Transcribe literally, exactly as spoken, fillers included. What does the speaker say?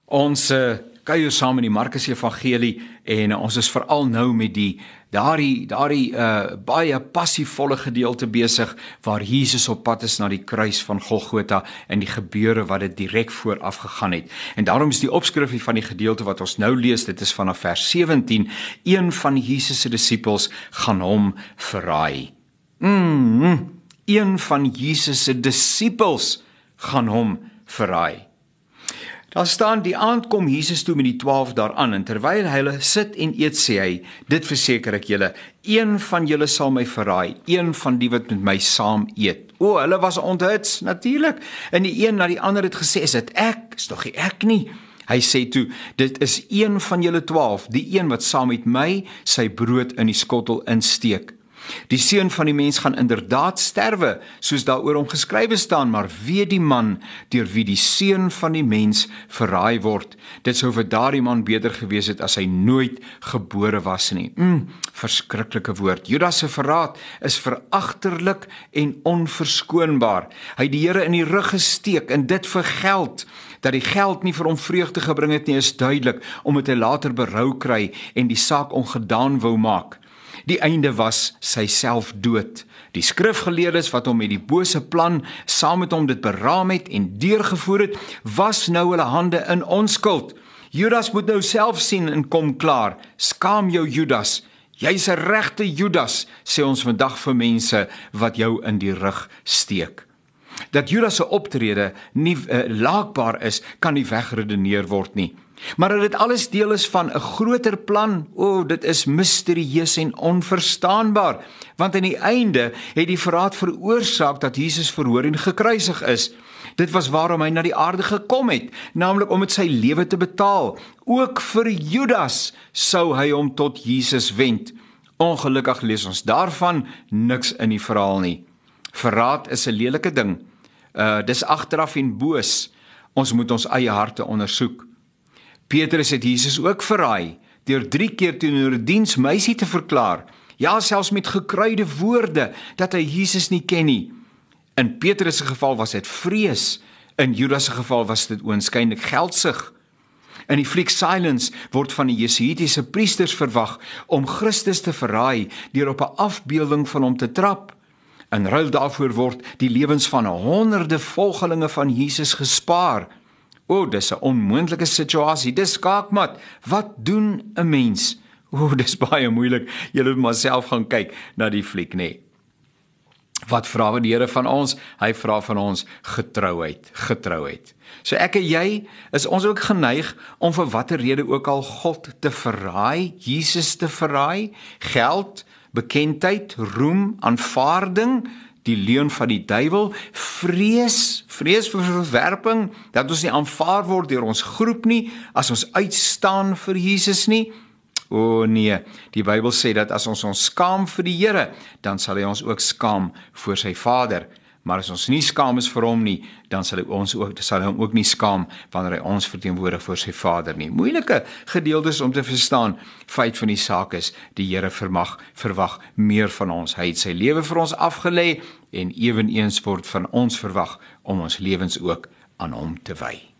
Ons uh, kuier saam in die Markus Evangelie en uh, ons is veral nou met die daardie daardie uh, baie passievolle gedeelte besig waar Jesus op pad is na die kruis van Golgotha en die gebeure wat dit direk vooraf gegaan het. En daarom is die opskrifie van die gedeelte wat ons nou lees, dit is vanaf vers sewentien, een van Jesus se disippels gaan hom verraai. Mm, een van Jesus se disippels gaan hom verraai. Daar staan, die aand kom Jesus toe met die twaalf daaraan, en terwyl hulle sit en eet, sê hy, dit verseker ek julle, een van julle sal my verraai, een van die wat met my saam eet. O, hulle was onthuts, natuurlik, en die een na die ander het gesê, is dit ek? Is toch nie ek nie? Hy sê toe, dit is een van julle twaalf, die een wat saam met my sy brood in die skottel insteek. Die seun van die mens gaan inderdaad sterwe, soos daaroor om geskrywe staan, maar wee die man, deur wie die seun van die mens verraai word. Dit sou vir daardie man beter gewees het, as hy nooit gebore was nie. Mm, verskriklike woord. Judas se verraad is veragterlik en onverskoonbaar. Hy het die Here in die rug gesteek, en dit vir geld. Dat die geld nie vir hom vreugde gebring het nie, is duidelik, omdat hy later berou kry, en die saak ongedaan wou maak. Die einde was sy selfdood. Die skrifgeleerdes wat hom met die bose plan saam met hom dit beraam het en deurgevoer het, was nou hulle hande in onskuld. Judas moet nou self sien en kom klaar. Skaam jou, Judas. Jy's 'n regte Judas, sê ons vandag vir mense wat jou in die rug steek. Dat Judas se optrede nie uh, laakbaar is, kan nie wegredeneer word nie. Maar dat dit alles deel is van 'n groter plan, o, oh, dit is misterieus en onverstaanbaar, want aan die einde het die verraad veroorsaak dat Jesus verhoor en gekruisig is. Dit was waarom hy na die aarde gekom het, naamlik om met sy lewe te betaal. Ook vir Judas sou hy hom tot Jesus wend. Ongelukkig lees ons daarvan niks in die verhaal nie. Verraad is 'n lelike ding. Uh, dis agteraf en boos. Ons moet ons eie harte ondersoek. Petrus het Jesus ook verraai, deur drie keer teenoor 'n diensmeisie te verklaar, ja, selfs met gekruide woorde, dat hy Jesus nie ken nie. In Petrus se geval was dit vrees, in Judas se geval was dit oënskynlik geldsug. In die fliek Silence word van die Jesuïtiese priesters verwag om Christus te verraai, deur op 'n afbeelding van hom te trap. In ruil daarvoor word die lewens van honderde volgelinge van Jesus gespaar. O, dis 'n onmoontlike situasie, dis skaakmat. Wat doen 'n mens? O, dis baie moeilik, julle moet maar self gaan kyk na die fliek, nee. Wat vra die Here van ons? Hy vra van ons getrouheid, getrouheid. So ek en jy, is ons ook geneig om vir watter rede ook al God te verraai, Jesus te verraai, geld, bekendheid, roem, aanvaarding, die leuen van die duiwel, vrees, vrees vir verwerping, dat ons nie aanvaar word deur ons groep nie, as ons uitstaan vir Jesus nie. O nee, die Bybel sê dat as ons ons skaam vir die Here, dan sal hy ons ook skaam voor sy Vader. Maar as ons nie skaam is vir hom nie, dan sal hy ons ook, sal hy hom ook nie skaam wanneer hy ons verteenwoordig voor sy Vader nie. Moeilike gedeeltes om te verstaan. Feit van die saak is, die Here vermag, verwag meer van ons. Hy het sy lewe vir ons afgelê en eweneens word van ons verwag om ons lewens ook aan hom te wy.